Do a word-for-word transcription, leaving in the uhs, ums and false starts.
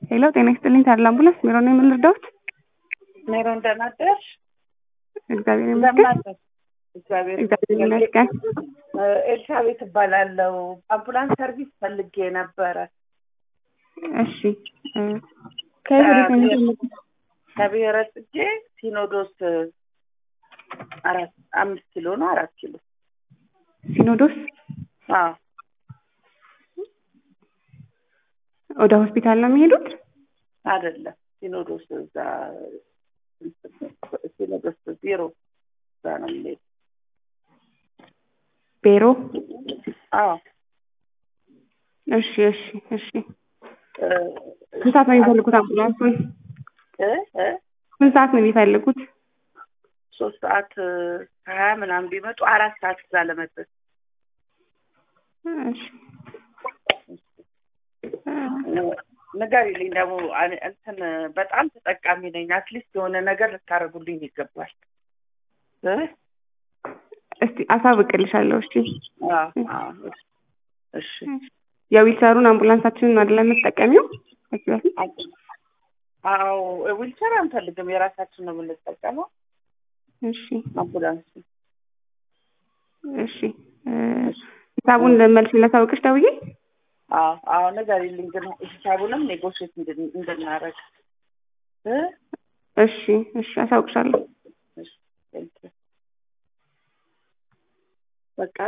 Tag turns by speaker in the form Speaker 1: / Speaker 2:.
Speaker 1: ሄሎ ጤና ይስጥልኝ ታዲላ አምቡላንስ ሜሮ ነኝ ምን ልርዳዎት?
Speaker 2: ሜሮ እንደምን አደርሽ?
Speaker 1: እግዚአብሔር ይመስገን።
Speaker 2: እግዚአብሔር
Speaker 1: ይመስገን።
Speaker 2: ኤልሳቤት እባላለሁ። አምቡላንስ ሰርቪስ ፈልጌ ነበረ።
Speaker 1: እሺ ከዚህ
Speaker 2: ከብሔረ ጽጌ ሲኖዶስ አራት አምስት ኪሎ ነው አራት ኪሎ
Speaker 1: ሲኖዶስ
Speaker 2: አዎ
Speaker 1: ወደ ሆስፒታል ነው የሚሄዱት?
Speaker 2: አይደለም ሲኖዶስ እዛ ሲኖዶስ ቢሮ እዛ ነው የሚሄዱት።
Speaker 1: ቢሮ
Speaker 2: አዎ
Speaker 1: እሺ እሺ እሺ ስንት ሰዓት ነው የሚፈልጉት አምቡላንሱን?
Speaker 2: እ እ
Speaker 1: ስንት ሰዓት ነው የሚፈልጉት?
Speaker 2: ሶስት ሰዓት ሀያ ምናምን ቢመጡ አራት ሰዓት እዛ ለመድረስ።
Speaker 1: እሺ
Speaker 2: ንገሪልኝ ደግሞ እንትን በጣም ተጠቃሚ ነኝ። አትሊስት የሆነ ነገር ልታደርጉልኝ ይገባል። እ
Speaker 1: እስቲ አሳውቅልሻለሁ። እሺ
Speaker 2: አዎ እሺ
Speaker 1: የዊልቸሩን አምቡላንሳችንን አይደለም የምትጠቀሚው?
Speaker 2: አዎ ዊልቸር አንፈልግም፣ የራሳችን ነው የምንጠቀመው።
Speaker 1: እሺ
Speaker 2: አምቡላንስ
Speaker 1: እሺ ሂሳቡን መልስ ላሳውቅሽ ደውዬ።
Speaker 2: አዎ አዎ ንገሪልኝ ግን ሂሳቡንም ኔጎሽት እንድናደርግ እ
Speaker 1: እሺ እሺ አሳውቅሻለሁ።
Speaker 2: እሺ በቃ